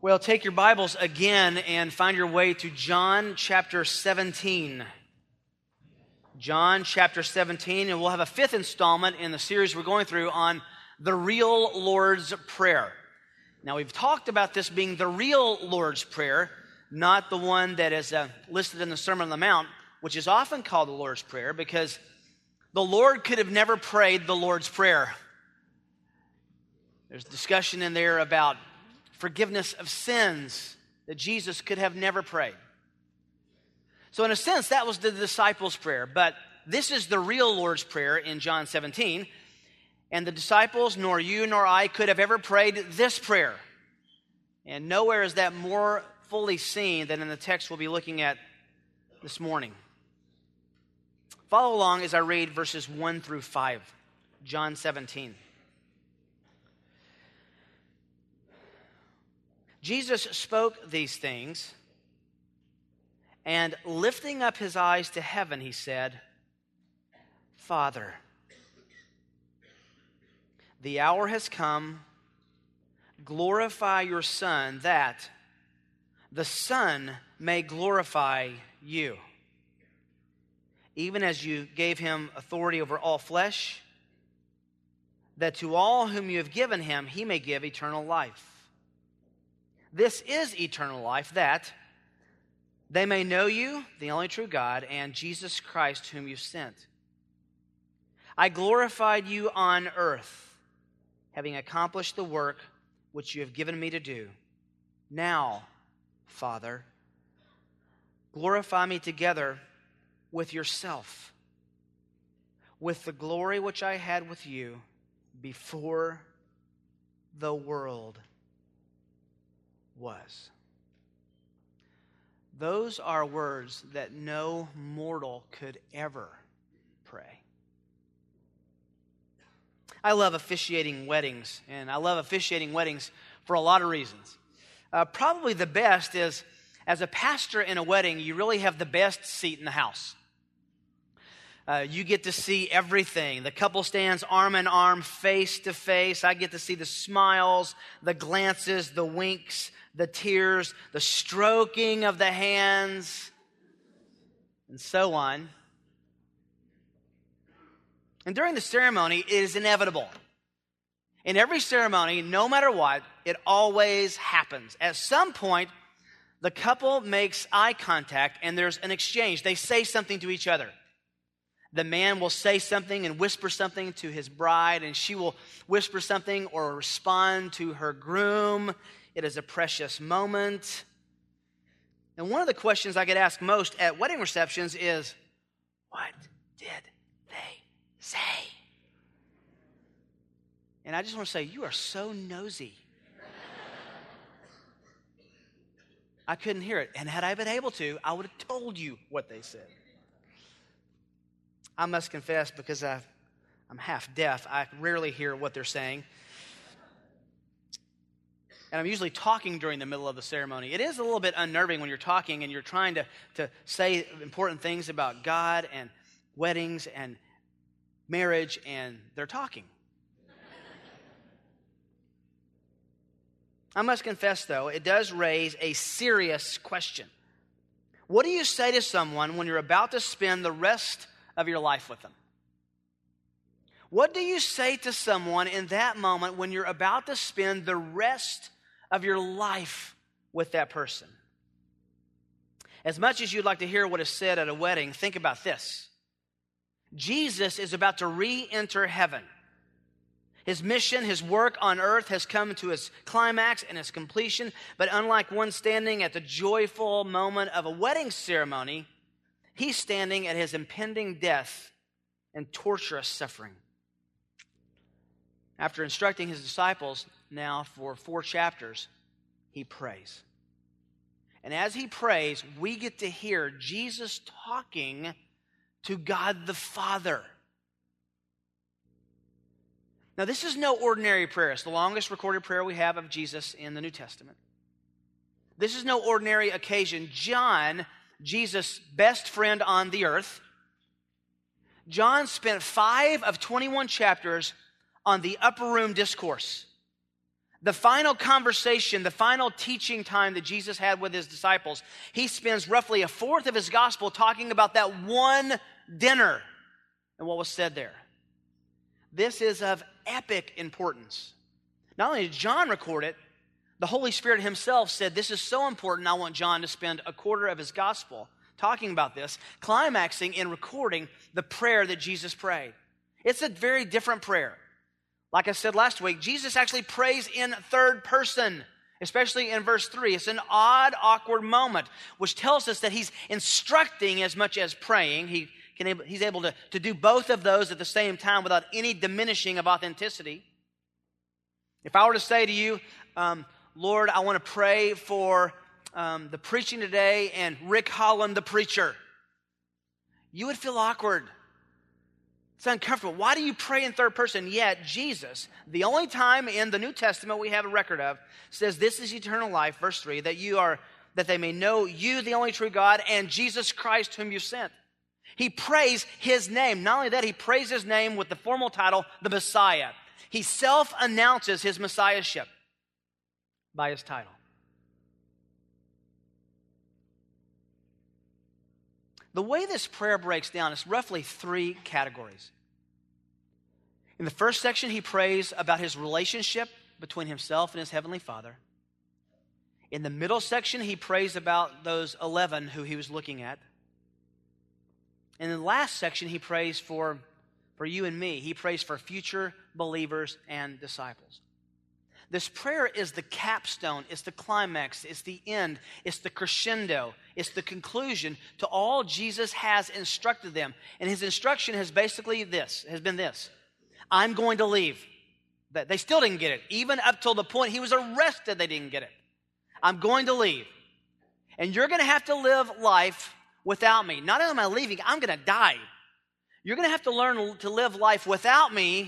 Well, take your Bibles again and find your way to John chapter 17. John chapter 17, and we'll have a fifth installment in the series we're going through on the real Lord's Prayer. Now, we've talked about this being the real Lord's Prayer, not the one that is listed in the Sermon on the Mount, which is often called the Lord's Prayer because the Lord could have never prayed the Lord's Prayer. There's discussion in there about forgiveness of sins that Jesus could have never prayed. So in a sense, that was the disciples' prayer. But this is the real Lord's Prayer in John 17. And the disciples, nor you nor I, could have ever prayed this prayer. And nowhere is that more fully seen than in the text we'll be looking at this morning. Follow along as I read verses 1 through 5, John 17. Jesus spoke these things, and lifting up his eyes to heaven, he said, Father, the hour has come. Glorify your Son, that the Son may glorify you, even as you gave him authority over all flesh, that to all whom you have given him, he may give eternal life. This is eternal life, that they may know you, the only true God, and Jesus Christ, whom you sent. I glorified you on earth, having accomplished the work which you have given me to do. Now, Father, glorify me together with yourself, with the glory which I had with you before the world was. Those are words that no mortal could ever pray. I love officiating weddings, and I love officiating weddings for a lot of reasons. Probably the best is, as a pastor in a wedding, you really have the best seat in the house. You get to see everything. The couple stands arm in arm, face to face. I get to see the smiles, the glances, the winks, the tears, the stroking of the hands, and so on. And during the ceremony, it is inevitable. In every ceremony, no matter what, it always happens. At some point, the couple makes eye contact and there's an exchange. They say something to each other. The man will say something and whisper something to his bride, and she will whisper something or respond to her groom. It is a precious moment. And one of the questions I get asked most at wedding receptions is, what did they say? And I just want to say, you are so nosy. I couldn't hear it. And had I been able to, I would have told you what they said. I must confess, because I'm half deaf, I rarely hear what they're saying. And I'm usually talking during the middle of the ceremony. It is a little bit unnerving when you're talking and you're trying to say important things about God and weddings and marriage, and they're talking. I must confess, though, it does raise a serious question. What do you say to someone when you're about to spend the rest of your life with them? What do you say to someone in that moment when you're about to spend the rest of your life with that person? As much as you'd like to hear what is said at a wedding, think about this. Jesus is about to re-enter heaven. His mission, his work on earth has come to its climax and its completion, but unlike one standing at the joyful moment of a wedding ceremony, he's standing at his impending death and torturous suffering. After instructing his disciples now for 4 chapters, he prays. And as he prays, we get to hear Jesus talking to God the Father. Now, this is no ordinary prayer. It's the longest recorded prayer we have of Jesus in the New Testament. This is no ordinary occasion. John, Jesus' best friend on the earth, John spent 5 of 21 chapters on the upper room discourse. the final conversation, the final teaching time that Jesus had with his disciples, he spends roughly a fourth of his gospel talking about that one dinner and what was said there. This is of epic importance. Not only did John record it, the Holy Spirit himself said, this is so important, I want John to spend a quarter of his gospel talking about this, climaxing in recording the prayer that Jesus prayed. It's a very different prayer. Like I said last week, Jesus actually prays in third person, especially in verse 3. It's an odd, awkward moment, which tells us that he's instructing as much as praying. He's able to do both of those at the same time without any diminishing of authenticity. If I were to say to you, Lord, I want to pray for the preaching today and Rick Holland, the preacher, you would feel awkward. It's uncomfortable. Why do you pray in third person? Yet Jesus, the only time in the New Testament we have a record of, says this is eternal life, verse 3, that they may know you, the only true God, and Jesus Christ whom you sent. He prays his name. Not only that, he prays his name with the formal title, the Messiah. He self-announces his messiahship by his title. The way this prayer breaks down is roughly three categories. In the first section, he prays about his relationship between himself and his heavenly Father. In the middle section, he prays about those 11 who he was looking at. In the last section, he prays for you and me. He prays for future believers and disciples. This prayer is the capstone, it's the climax, it's the end, it's the crescendo, it's the conclusion to all Jesus has instructed them. And his instruction has been this. I'm going to leave. They still didn't get it. Even up till the point he was arrested, they didn't get it. I'm going to leave. And you're going to have to live life without me. Not only am I leaving, I'm going to die. You're going to have to learn to live life without me,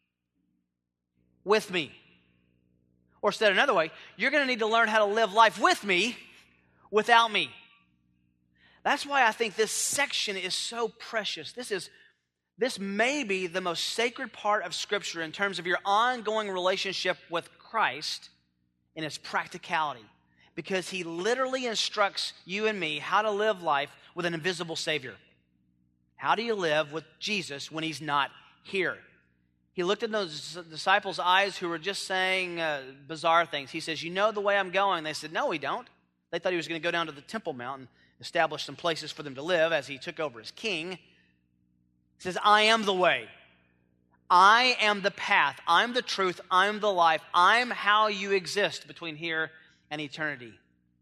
with me. Or said another way, you're going to need to learn how to live life with me, without me. That's why I think this section is so precious. This may be the most sacred part of Scripture in terms of your ongoing relationship with Christ in its practicality. Because he literally instructs you and me how to live life with an invisible Savior. How do you live with Jesus when he's not here? He looked in those disciples' eyes who were just saying bizarre things. He says, you know the way I'm going? They said, no, we don't. They thought he was going to go down to the Temple Mount and establish some places for them to live as he took over as king. He says, I am the way. I am the path. I'm the truth. I'm the life. I'm how you exist between here and eternity.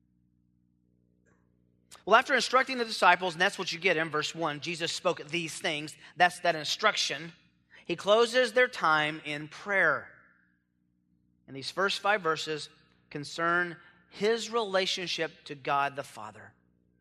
Well, after instructing the disciples, and that's what you get in verse 1, Jesus spoke these things. That's that instruction. He closes their time in prayer. And these first 5 verses concern his relationship to God the Father.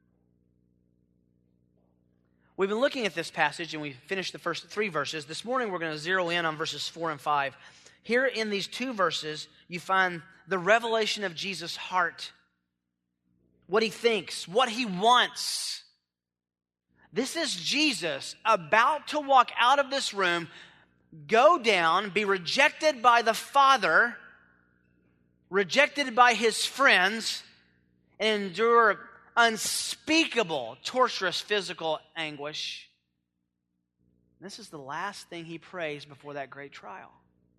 We've been looking at this passage and we finished the first 3 verses. This morning we're going to zero in on verses 4 and 5. Here in these 2 verses, you find the revelation of Jesus' heart. What he thinks, what he wants. This is Jesus about to walk out of this room, go down, be rejected by the Father, rejected by his friends, and endure unspeakable, torturous physical anguish. This is the last thing he prays before that great trial.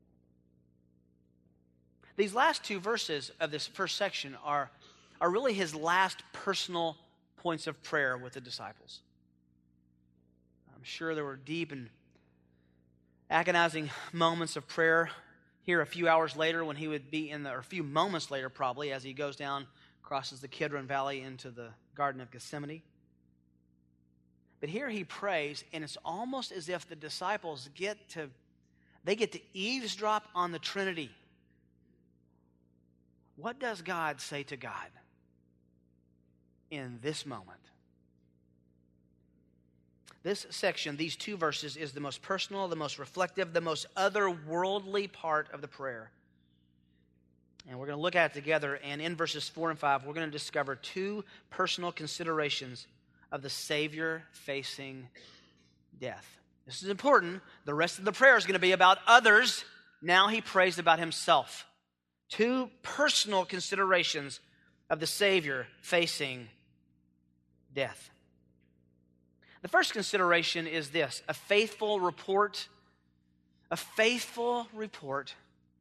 These last 2 verses of this first section are really his last personal points of prayer with the disciples. I'm sure there were deep and agonizing moments of prayer here a few hours later when he would be or a few moments later probably, as he goes down, crosses the Kidron Valley into the Garden of Gethsemane. But here he prays, and it's almost as if the disciples get to eavesdrop on the Trinity. What does God say to God in this moment? This section, these 2 verses, is the most personal, the most reflective, the most otherworldly part of the prayer. And we're going to look at it together, and in verses 4 and 5, we're going to discover 2 personal considerations of the Savior facing death. This is important. The rest of the prayer is going to be about others. Now he prays about himself. Two personal considerations of the Savior facing death. The first consideration is this: a faithful report. A faithful report.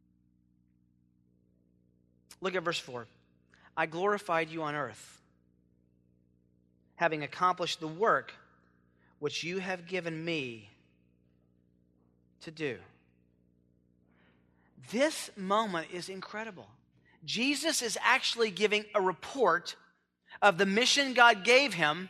Look at verse 4. I glorified you on earth, having accomplished the work which you have given me to do. This moment is incredible. Jesus is actually giving a report of the mission God gave him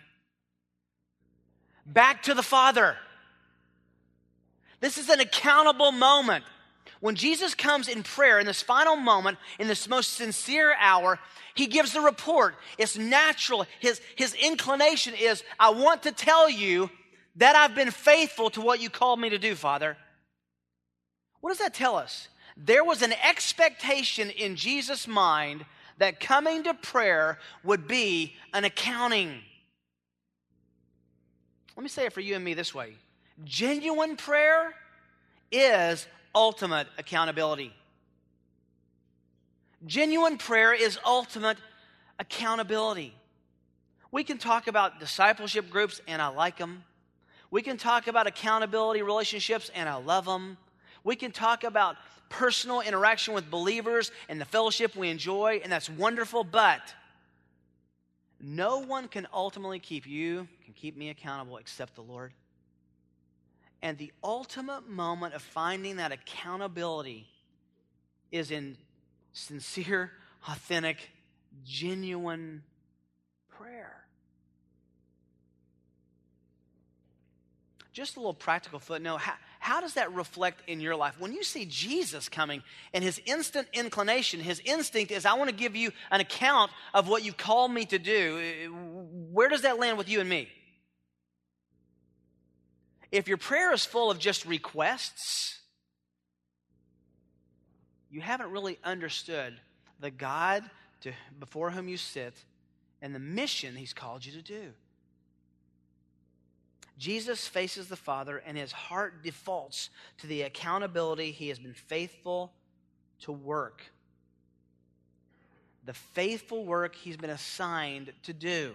back to the Father. This is an accountable moment. When Jesus comes in prayer in this final moment, in this most sincere hour, he gives the report. It's natural. His inclination is, I want to tell you that I've been faithful to what you called me to do, Father. What does that tell us? There was an expectation in Jesus' mind that coming to prayer would be an accounting. Let me say it for you and me this way. Genuine prayer is ultimate accountability. Genuine prayer is ultimate accountability. We can talk about discipleship groups, and I like them. We can talk about accountability relationships, and I love them. We can talk about personal interaction with believers and the fellowship we enjoy, and that's wonderful, but no one can ultimately keep me accountable except the Lord. And the ultimate moment of finding that accountability is in sincere, authentic, genuine prayer. Just a little practical footnote. How does that reflect in your life? When you see Jesus coming and his instant inclination, his instinct is, I want to give you an account of what you called me to do. Where does that land with you and me? If your prayer is full of just requests, you haven't really understood the God before whom you sit and the mission he's called you to do. Jesus faces the Father, and his heart defaults to the accountability he has been faithful to work. The faithful work he's been assigned to do.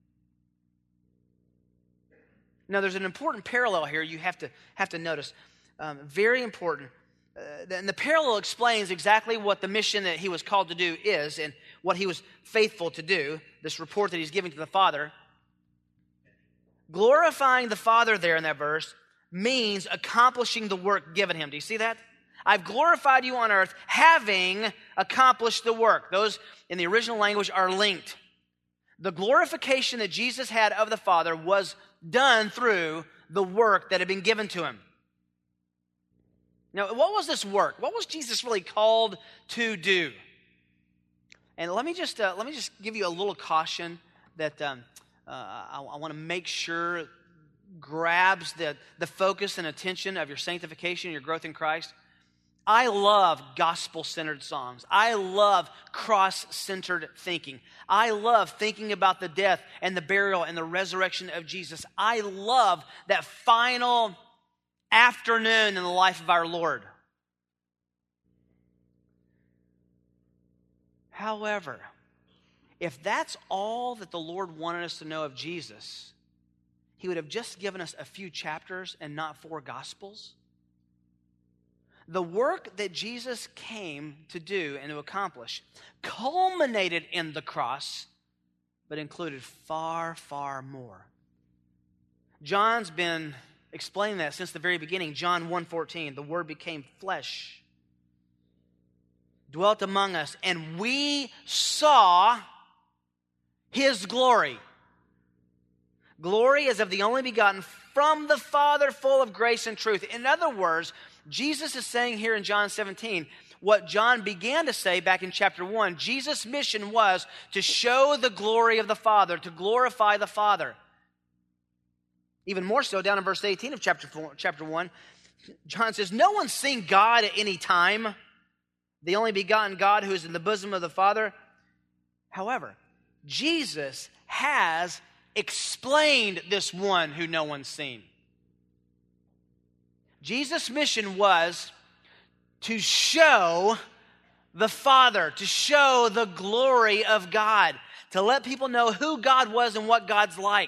Now, there's an important parallel here you have to notice. Very important. And the parallel explains exactly what the mission that he was called to do is and what he was faithful to do, this report that he's giving to the Father. Glorifying the Father there in that verse means accomplishing the work given him. Do you see that? I've glorified you on earth, having accomplished the work. Those in the original language are linked. The glorification that Jesus had of the Father was done through the work that had been given to him. Now, what was this work? What was Jesus really called to do? And let me just give you a little caution that I want to make sure grabs the focus and attention of your sanctification, your growth in Christ. I love gospel-centered songs. I love cross-centered thinking. I love thinking about the death and the burial and the resurrection of Jesus. I love that final afternoon in the life of our Lord. However, if that's all that the Lord wanted us to know of Jesus, he would have just given us a few chapters and not 4 gospels. The work that Jesus came to do and to accomplish culminated in the cross, but included far, far more. John's been explaining that since the very beginning. John 1:14, the Word became flesh, dwelt among us, and we saw his glory. Glory as of the only begotten from the Father, full of grace and truth. In other words, Jesus is saying here in John 17, what John began to say back in chapter 1, Jesus' mission was to show the glory of the Father, to glorify the Father. Even more so, down in verse 18 of chapter 1, John says, no one's seen God at any time, the only begotten God who is in the bosom of the Father. However, Jesus has explained this one who no one's seen. Jesus' mission was to show the Father, to show the glory of God, to let people know who God was and what God's like.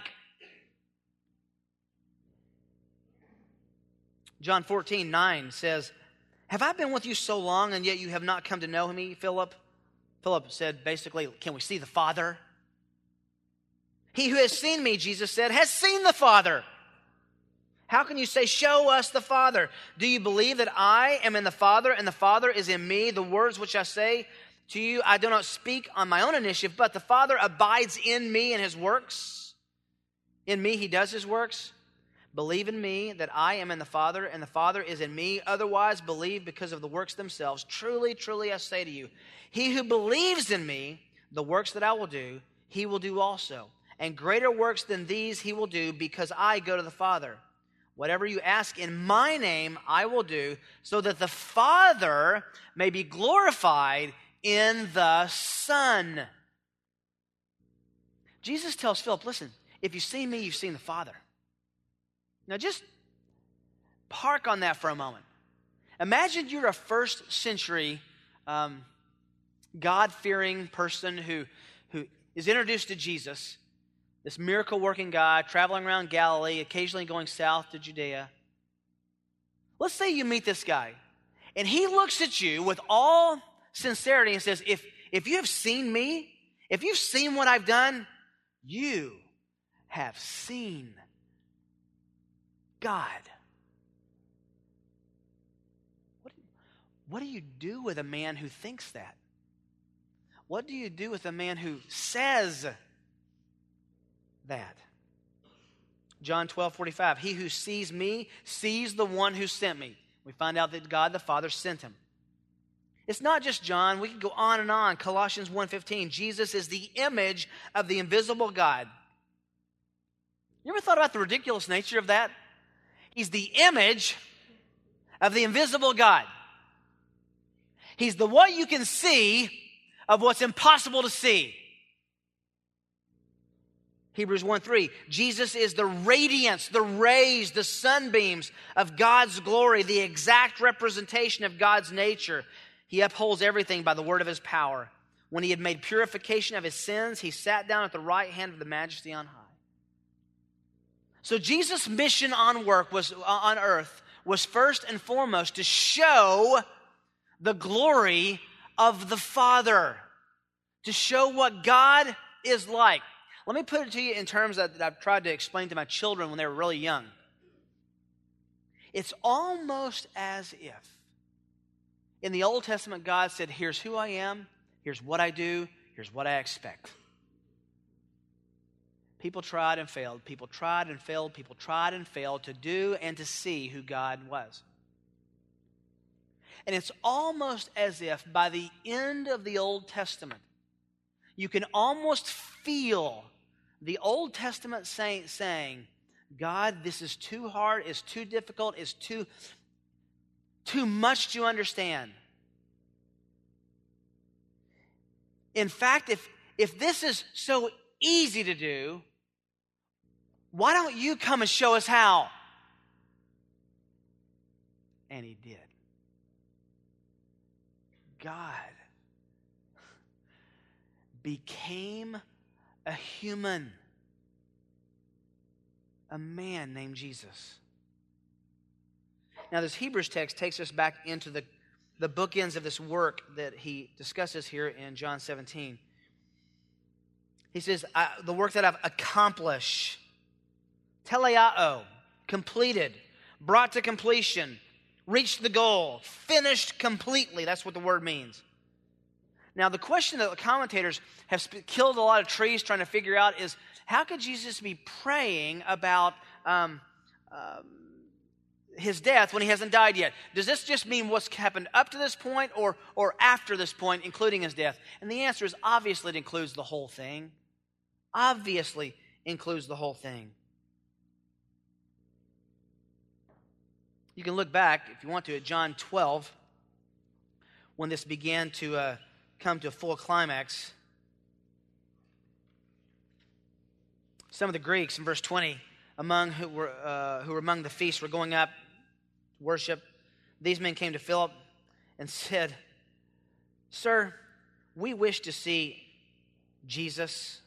John 14:9 says, "Have I been with you so long, and yet you have not come to know me, Philip?" Philip said, basically, "Can we see the Father?" "He who has seen me," Jesus said, "has seen the Father. How can you say, 'Show us the Father'? Do you believe that I am in the Father and the Father is in me? The words which I say to you, I do not speak on my own initiative, but the Father abides in me and his works. In me he does his works. Believe in me that I am in the Father and the Father is in me. Otherwise, believe because of the works themselves. Truly, truly, I say to you, he who believes in me, the works that I will do, he will do also. And greater works than these he will do, because I go to the Father. Whatever you ask in my name, I will do, so that the Father may be glorified in the Son." Jesus tells Philip, listen, if you've seen me, you've seen the Father. Now just park on that for a moment. Imagine you're a first century God-fearing person who is introduced to Jesus, this miracle-working guy traveling around Galilee, occasionally going south to Judea. Let's say you meet this guy, and he looks at you with all sincerity and says, if you have seen me, if you've seen what I've done, you have seen God. What do you do with a man who thinks that? What do you do with a man who says that? John 12:45, he who sees me sees the one who sent me. We find out that God the Father sent him. It's not just John. We can go on and on. Colossians 1:15, Jesus is the image of the invisible God. You ever thought about the ridiculous nature of that? He's the image of the invisible God. He's the what you can see of what's impossible to see. Hebrews 1:3, Jesus is the radiance, the rays, the sunbeams of God's glory, the exact representation of God's nature. He upholds everything by the word of his power. When he had made purification of his sins, he sat down at the right hand of the Majesty on high. So Jesus' mission on earth was first and foremost to show the glory of the Father, to show what God is like. Let me put it to you in terms that I've tried to explain to my children when they were really young. It's almost as if in the Old Testament God said, here's who I am, here's what I do, here's what I expect. People tried and failed. People tried and failed. People tried and failed to do and to see who God was. And it's almost as if by the end of the Old Testament, you can almost feel the Old Testament saint saying, God, this is too hard, it's too difficult, it's too much to understand. In fact, if this is so easy to do, why don't you come and show us how? And he did. God became a human, a man named Jesus. Now, this Hebrews text takes us back into the bookends of this work that he discusses here in John 17. He says, the work that I've accomplished, teleao, completed, brought to completion, reached the goal, finished completely. That's what the word means. Now, the question that the commentators have killed a lot of trees trying to figure out is, how could Jesus be praying about his death when he hasn't died yet? Does this just mean what's happened up to this point or after this point, including his death? And the answer is obviously it includes the whole thing. Obviously includes the whole thing. You can look back, if you want to, at John 12, when this began to come to a full climax. Some of the Greeks in verse 20, who were among the feast, were going up to worship. These men came to Philip and said, Sir, we wish to see Jesus.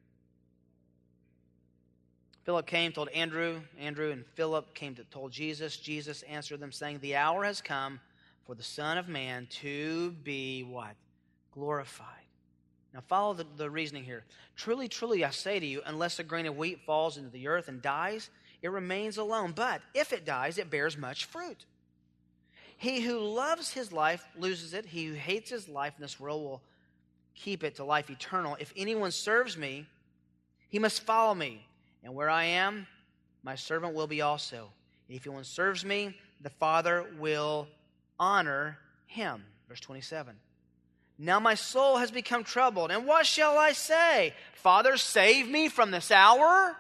Philip came, told Andrew. Andrew and Philip came to told Jesus. Jesus answered them, saying, the hour has come for the Son of Man to be what? Glorified. Now follow the reasoning here. Truly, truly, I say to you, unless a grain of wheat falls into the earth and dies, it remains alone. But if it dies, it bears much fruit. He who loves his life loses it. He who hates his life in this world will keep it to life eternal. If anyone serves me, he must follow me. And where I am, my servant will be also. And if anyone serves me, the Father will honor him. Verse 27. Now my soul has become troubled. And what shall I say? Father, save me from this hour?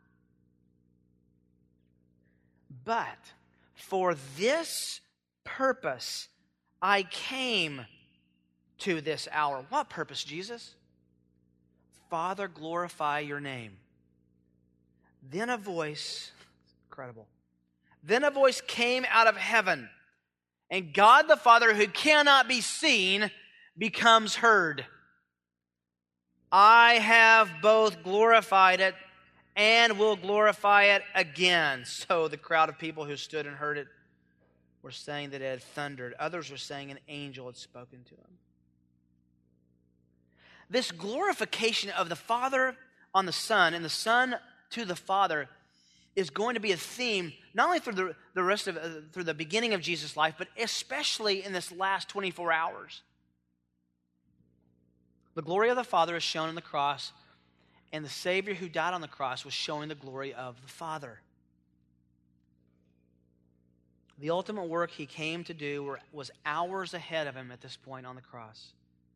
But for this purpose I came to this hour. What purpose, Jesus? Father, glorify your name. Then a voice, incredible. Then a voice came out of heaven, and God the Father, who cannot be seen, becomes heard. I have both glorified it and will glorify it again. So the crowd of people who stood and heard it were saying that it had thundered. Others were saying an angel had spoken to him. This glorification of the Father on the Son and the Son to the Father is going to be a theme not only through the rest of through the beginning of Jesus' life, but especially in this last 24 hours. The glory of the Father is shown on the cross, and the Savior who died on the cross was showing the glory of the Father. The ultimate work he came to do was hours ahead of him at this point on the cross.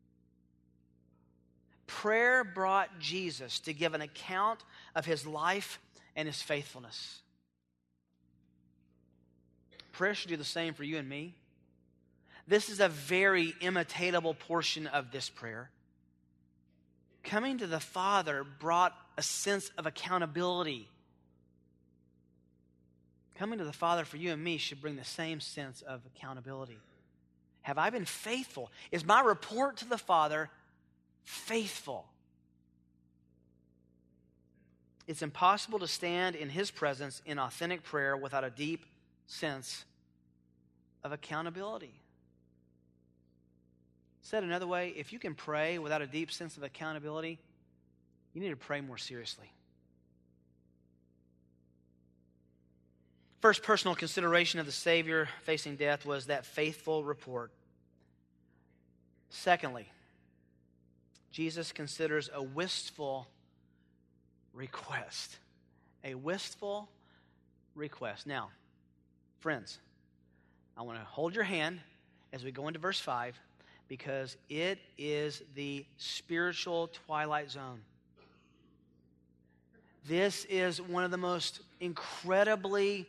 Prayer brought Jesus to give an account of his life and his faithfulness. Prayer should do the same for you and me. This is a very imitatable portion of this prayer. Coming to the Father brought a sense of accountability. Coming to the Father for you and me should bring the same sense of accountability. Have I been faithful? Is my report to the Father faithful? It's impossible to stand in his presence in authentic prayer without a deep sense of accountability. Said another way, if you can pray without a deep sense of accountability, you need to pray more seriously. First personal consideration of the Savior facing death was that faithful report. Secondly, Jesus considers a wistful request. A wistful request. Now, friends, I want to hold your hand as we go into verse 5 because it is the spiritual twilight zone. This is one of the most incredibly,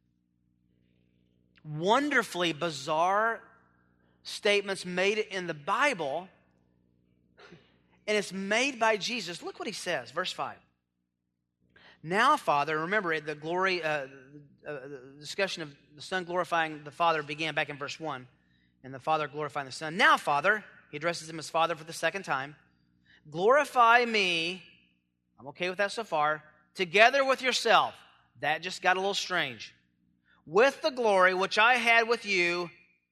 wonderfully bizarre statements made in the Bible. And it's made by Jesus. Look what he says, verse 5. Now, Father, remember the glory, the discussion of the Son glorifying the Father began back in verse 1, and the Father glorifying the Son. Now, Father, he addresses him as Father for the second time. Glorify me, I'm okay with that so far, together with yourself. That just got a little strange. With the glory which I had with you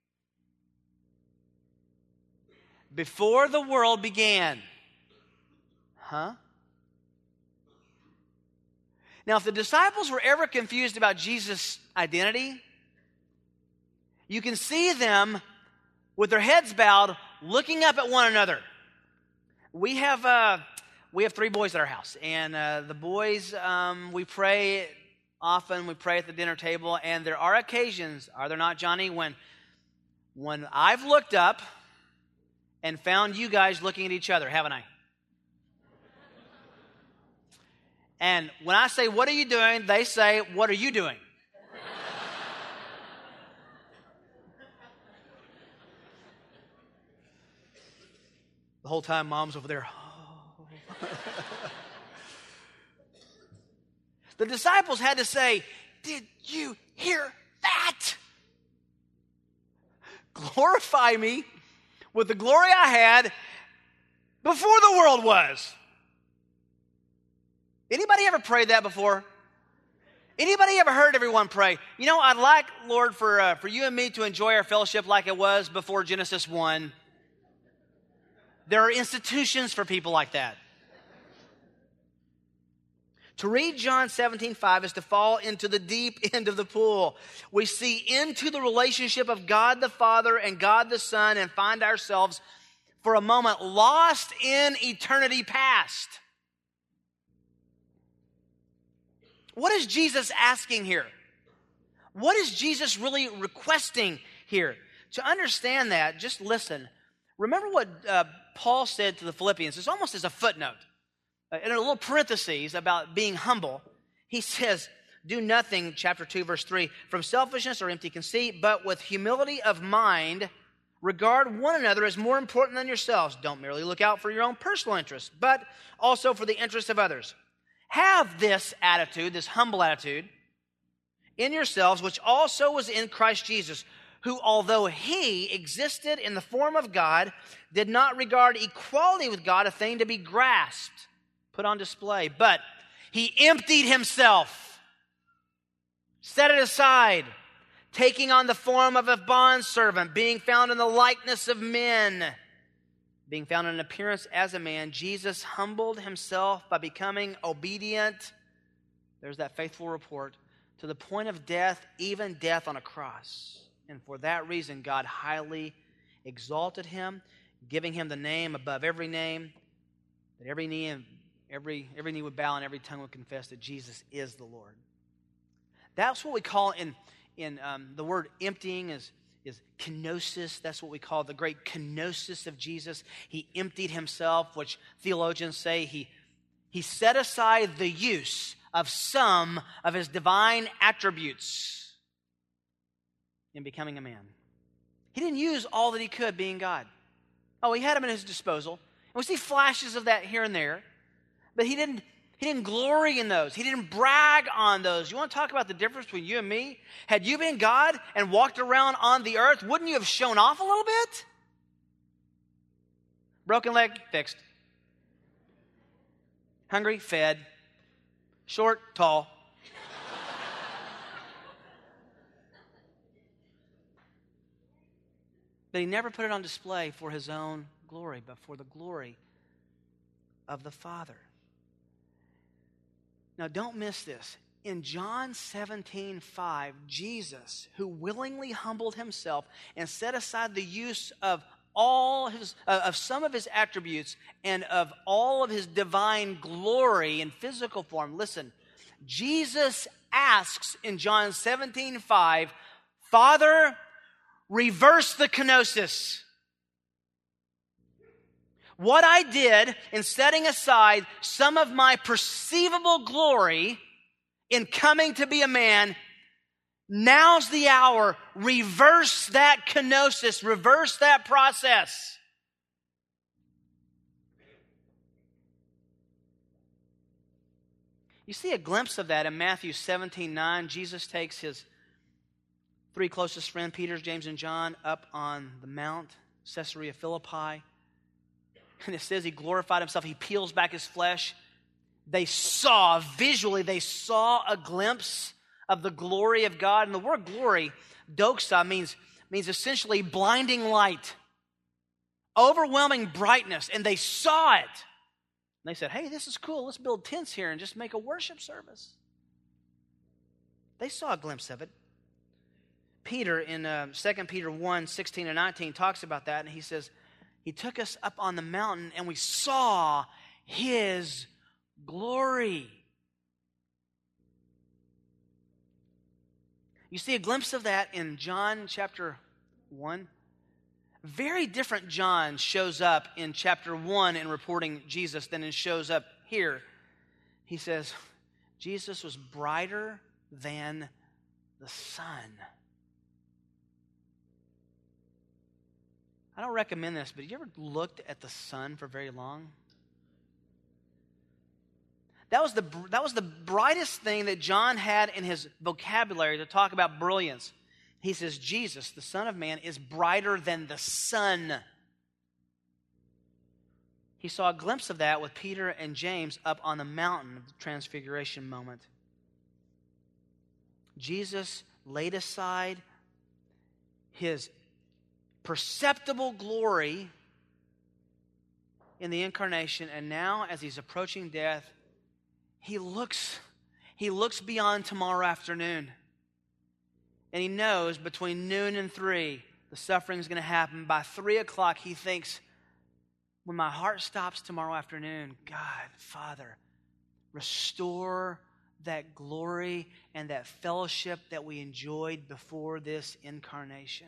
before the world began. Huh? Now, if the disciples were ever confused about Jesus' identity, you can see them with their heads bowed, looking up at one another. We have 3 boys at our house, and the boys, we pray often. We pray at the dinner table, and there are occasions, are there not, Johnny, when I've looked up and found you guys looking at each other, haven't I? And when I say, what are you doing? They say, what are you doing? The whole time Mom's over there. Oh. The disciples had to say, did you hear that? Glorify me with the glory I had before the world was. Anybody ever prayed that before? Anybody ever heard everyone pray, you know, I'd like, Lord, for you and me to enjoy our fellowship like it was before Genesis 1. There are institutions for people like that. To read John 17:5 is to fall into the deep end of the pool. We see into the relationship of God the Father and God the Son and find ourselves for a moment lost in eternity past. What is Jesus asking here? What is Jesus really requesting here? To understand that, just listen. Remember what Paul said to the Philippians. It's almost as a footnote. In a little parentheses about being humble, he says, do nothing, chapter 2, verse 3, from selfishness or empty conceit, but with humility of mind, regard one another as more important than yourselves. Don't merely look out for your own personal interests, but also for the interests of others. Have this attitude, this humble attitude, in yourselves, which also was in Christ Jesus, who, although he existed in the form of God, did not regard equality with God a thing to be grasped, put on display, but he emptied himself, set it aside, taking on the form of a bondservant, being found in the likeness of men. Being found in appearance as a man, Jesus humbled himself by becoming obedient. There's that faithful report. To the point of death, even death on a cross. And for that reason, God highly exalted him, giving him the name above every name, that every knee would bow and every tongue would confess that Jesus is the Lord. That's what we call in the word emptying is kenosis. That's what we call the great kenosis of Jesus. He emptied himself, which theologians say he set aside the use of some of his divine attributes in becoming a man. He didn't use all that he could being God. Oh, he had them at his disposal. And we see flashes of that here and there. But he didn't glory in those. He didn't brag on those. You want to talk about the difference between you and me? Had you been God and walked around on the earth, wouldn't you have shown off a little bit? Broken leg, fixed. Hungry, fed. Short, tall. But he never put it on display for his own glory, but for the glory of the Father. Now, don't miss this. In John 17:5, Jesus, who willingly humbled himself and set aside the use of of some of his attributes and of all of his divine glory in physical form. Listen, Jesus asks in John 17:5, Father, reverse the kenosis. What I did in setting aside some of my perceivable glory in coming to be a man, now's the hour. Reverse that kenosis. Reverse that process. You see a glimpse of that in Matthew 17:9. Jesus takes his three closest friends, Peter, James, and John, up on the mount, Caesarea Philippi. And it says he glorified himself. He peels back his flesh. They saw a glimpse of the glory of God. And the word glory, doxa, means essentially blinding light, overwhelming brightness. And they saw it. And they said, hey, this is cool. Let's build tents here and just make a worship service. They saw a glimpse of it. Peter in 2 Peter 1:16 and 19 talks about that. And he says, he took us up on the mountain and we saw his glory. You see a glimpse of that in John chapter 1. Very different John shows up in chapter 1 in reporting Jesus than it shows up here. He says, Jesus was brighter than the sun. I don't recommend this, but have you ever looked at the sun for very long? That was the brightest thing that John had in his vocabulary to talk about brilliance. He says, Jesus, the Son of Man, is brighter than the sun. He saw a glimpse of that with Peter and James up on the mountain of the transfiguration moment. Jesus laid aside his perceptible glory in the incarnation, and now as he's approaching death, he looks beyond tomorrow afternoon. And he knows between noon and 3, the suffering is going to happen. By 3 o'clock, he thinks, when my heart stops tomorrow afternoon, God, Father, restore that glory and that fellowship that we enjoyed before this incarnation.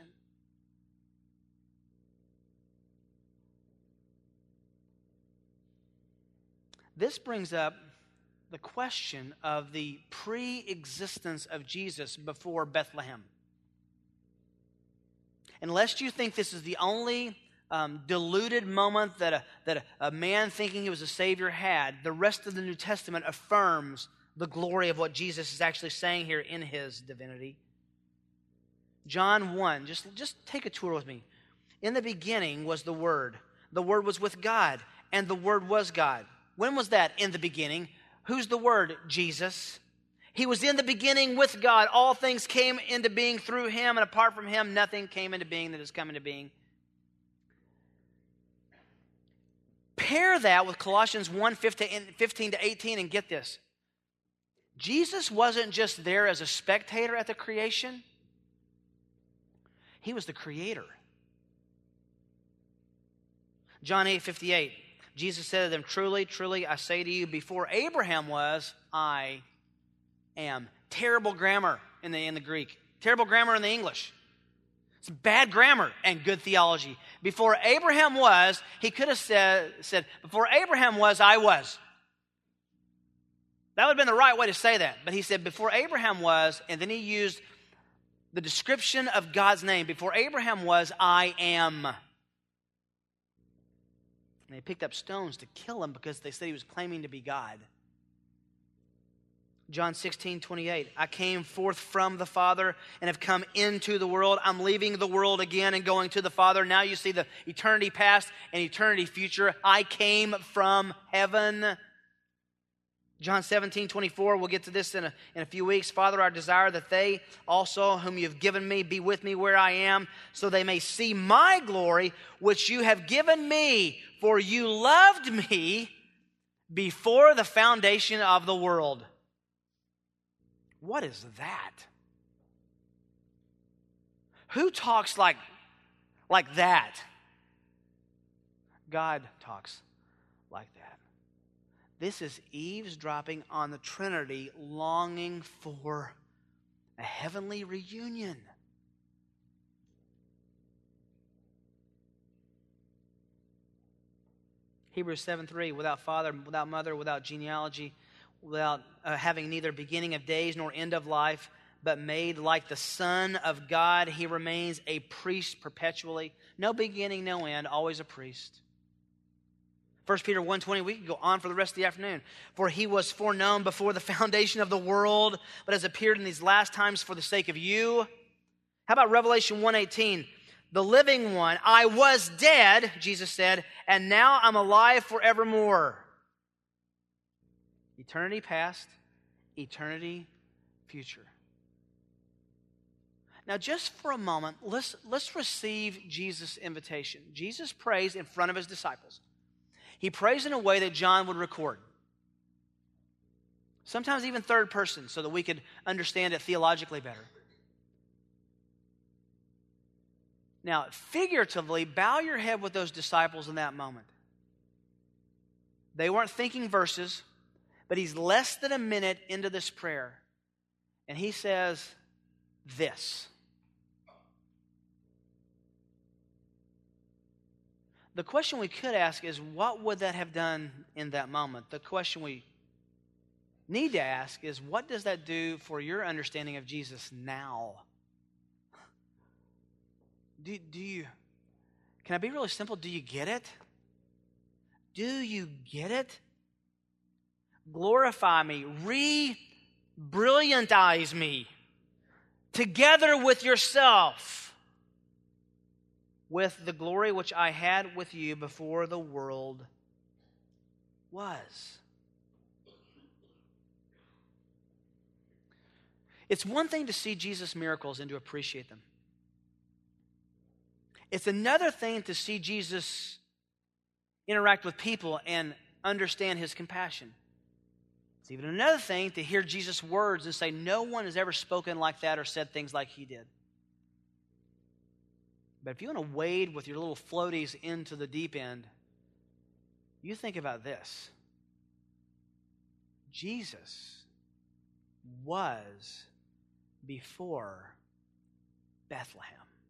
This brings up the question of the pre-existence of Jesus before Bethlehem. Unless you think this is the only deluded moment that a man thinking he was a Savior had, the rest of the New Testament affirms the glory of what Jesus is actually saying here in his divinity. John 1, just take a tour with me. In the beginning was the Word. The Word was with God, and the Word was God. When was that? In the beginning. Who's the Word? Jesus. He was in the beginning with God. All things came into being through him, and apart from him, nothing came into being that has come into being. Pair that with Colossians 1, 15 to 18, and get this. Jesus wasn't just there as a spectator at the creation. He was the creator. John 8:58. Jesus said to them, "Truly, truly, I say to you, before Abraham was, I am." Terrible grammar in the Greek. Terrible grammar in the English. It's bad grammar and good theology. Before Abraham was, he could have said, before Abraham was, I was. That would have been the right way to say that. But he said, before Abraham was, and then he used the description of God's name. Before Abraham was, I am. And they picked up stones to kill him because they said he was claiming to be God. John 16:28. I came forth from the Father and have come into the world. I'm leaving the world again and going to the Father. Now you see the eternity past and eternity future. I came from heaven. John 17:24. We'll get to this in a few weeks. Father, I desire that they also, whom you have given me, be with me where I am, so they may see my glory, which you have given me. For you loved me before the foundation of the world. What is that? Who talks like that? God talks like that. This is eavesdropping on the Trinity, longing for a heavenly reunion. Hebrews 7:3, without father, without mother, without genealogy, without having neither beginning of days nor end of life, but made like the Son of God, he remains a priest perpetually. No beginning, no end, always a priest. 1 Peter 1:20, we could go on for the rest of the afternoon. For he was foreknown before the foundation of the world, but has appeared in these last times for the sake of you. How about Revelation 1:18? The living one, I was dead, Jesus said, and now I'm alive forevermore. Eternity past, eternity future. Now, just for a moment, let's receive Jesus' invitation. Jesus prays in front of his disciples. He prays in a way that John would record. Sometimes even third person, so that we could understand it theologically better. Now, figuratively, bow your head with those disciples in that moment. They weren't thinking verses, but he's less than a minute into this prayer, and he says this. The question we could ask is, what would that have done in that moment? The question we need to ask is, what does that do for your understanding of Jesus now? Can I be really simple? Do you get it? Do you get it? Glorify me, re-brilliantize me, together with yourself, with the glory which I had with you before the world was. It's one thing to see Jesus' miracles and to appreciate them. It's another thing to see Jesus interact with people and understand his compassion. It's even another thing to hear Jesus' words and say, no one has ever spoken like that or said things like he did. But if you want to wade with your little floaties into the deep end, you think about this. Jesus was before Bethlehem.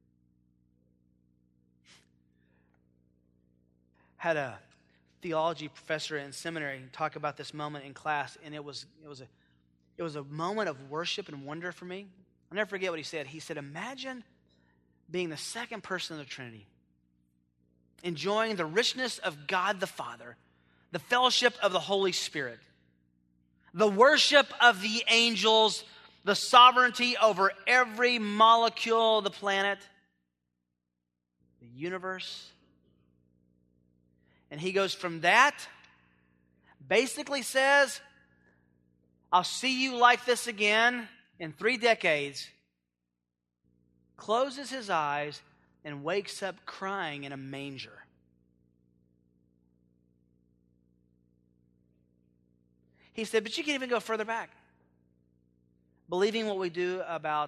Had a theology professor in seminary talk about this moment in class, and it was a moment of worship and wonder for me. I'll never forget what he said. He said, imagine being the second person of the Trinity, enjoying the richness of God the Father, the fellowship of the Holy Spirit, the worship of the angels, the sovereignty over every molecule of the planet, the universe. And he goes from that, basically says, I'll see you like this again in 3 decades, closes his eyes, and wakes up crying in a manger. He said, but you can even go further back. Believing what we do about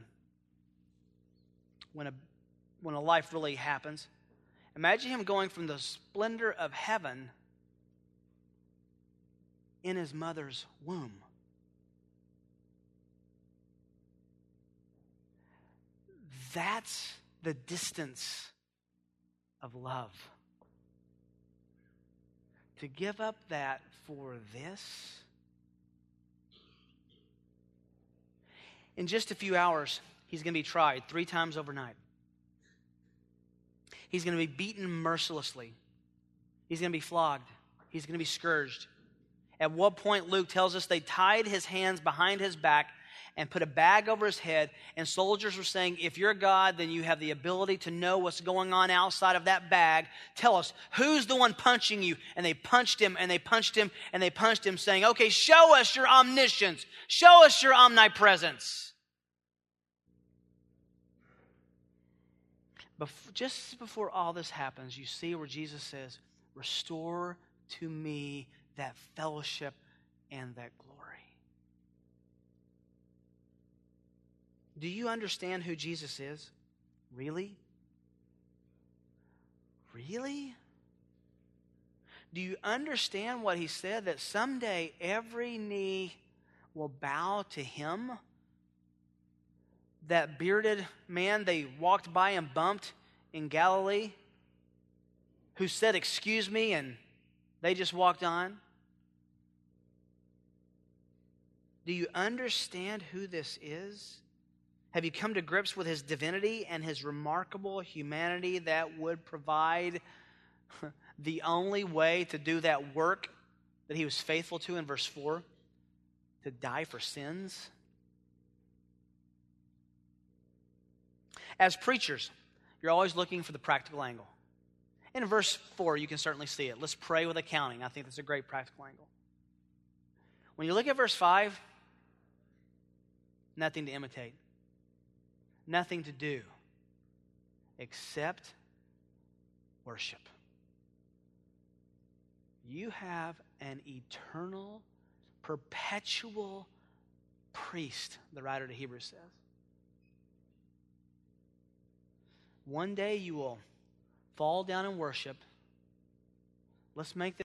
when a life really happens. Imagine him going from the splendor of heaven in his mother's womb. That's the distance of love. To give up that for this. In just a few hours, he's going to be tried 3 times overnight. He's going to be beaten mercilessly. He's going to be flogged. He's going to be scourged. At what point, Luke tells us they tied his hands behind his back and put a bag over his head, and soldiers were saying, if you're God, then you have the ability to know what's going on outside of that bag. Tell us, who's the one punching you? And they punched him, and they punched him, and they punched him, saying, okay, show us your omniscience. Show us your omnipresence. Just before all this happens, you see where Jesus says, restore to me that fellowship and that glory. Do you understand who Jesus is? Really? Really? Do you understand what he said, that someday every knee will bow to him? That bearded man they walked by and bumped in Galilee, who said, excuse me, and they just walked on? Do you understand who this is? Have you come to grips with his divinity and his remarkable humanity that would provide the only way to do that work that he was faithful to in verse 4? To die for sins? As preachers, you're always looking for the practical angle. In verse 4, you can certainly see it. Let's pray with accounting. I think that's a great practical angle. When you look at verse 5, nothing to imitate. Nothing to do except worship. You have an eternal, perpetual priest, the writer to Hebrews says. One day you will fall down and worship. Let's make this